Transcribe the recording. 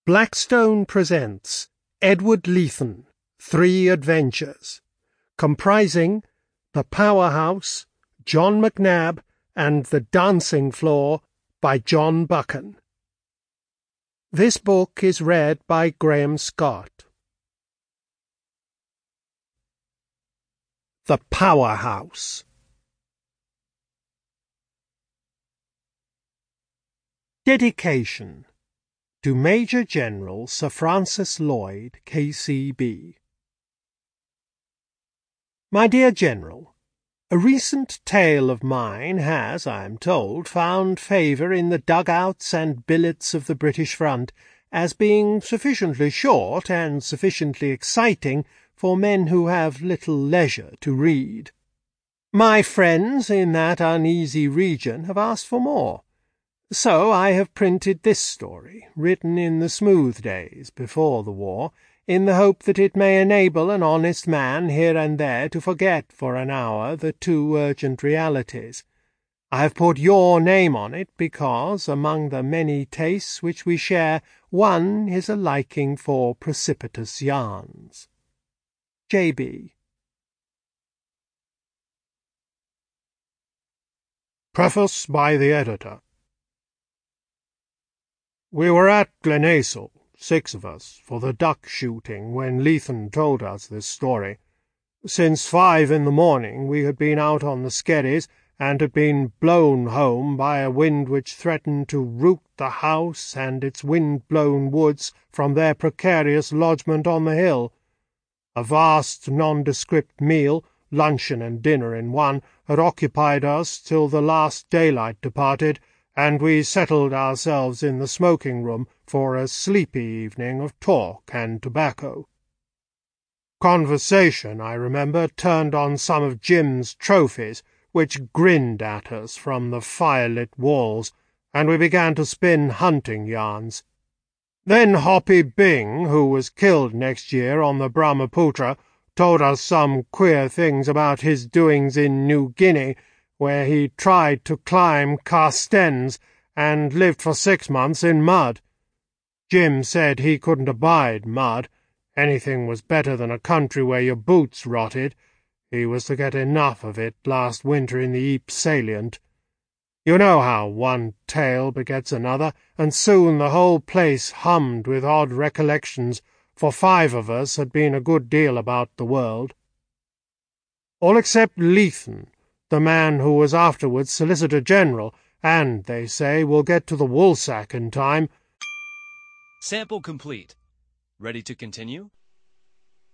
Blackstone presents Edward Leeton, 3 Adventures, comprising The Powerhouse, John McNab, and The Dancing Floor by John Buchan. This book is read by Graham Scott. The Powerhouse. Dedication to Major General Sir Francis Lloyd, K.C.B. My dear General, a recent tale of mine has, I am told, found favour in the dugouts and billets of the British front, as being sufficiently short and sufficiently exciting for men who have little leisure to read. My friends in that uneasy region have asked for more. So I have printed this story, written in the smooth days before the war, in the hope that it may enable an honest man here and there to forget for an hour the too urgent realities. I have put your name on it because, among the many tastes which we share, one is a liking for precipitous yarns. J.B. Preface by the Editor. We were at Glenacill, 6 of us, for the duck shooting when Leeton told us this story. Since 5 in the morning we had been out on the skerries and had been blown home by a wind which threatened to root the house and its wind-blown woods from their precarious lodgment on the hill. A vast nondescript meal, luncheon and dinner in one, had occupied us till the last daylight departed, and we settled ourselves in the smoking-room for a sleepy evening of talk and tobacco. Conversation, I remember, turned on some of Jim's trophies, which grinned at us from the firelit walls, and we began to spin hunting yarns. Then Hoppy Byng, who was killed next year on the Brahmaputra, told us some queer things about his doings in New Guinea, where he tried to climb Carstens and lived for 6 months in mud. Jim said he couldn't abide mud. Anything was better than a country where your boots rotted. He was to get enough of it last winter in the Ypres salient. You know how one tale begets another, and soon the whole place hummed with odd recollections, for 5 of us had been a good deal about the world. All except Leeton, the man who was afterwards Solicitor-General, and, they say, will get to the Woolsack in time. Sample complete. Ready to continue?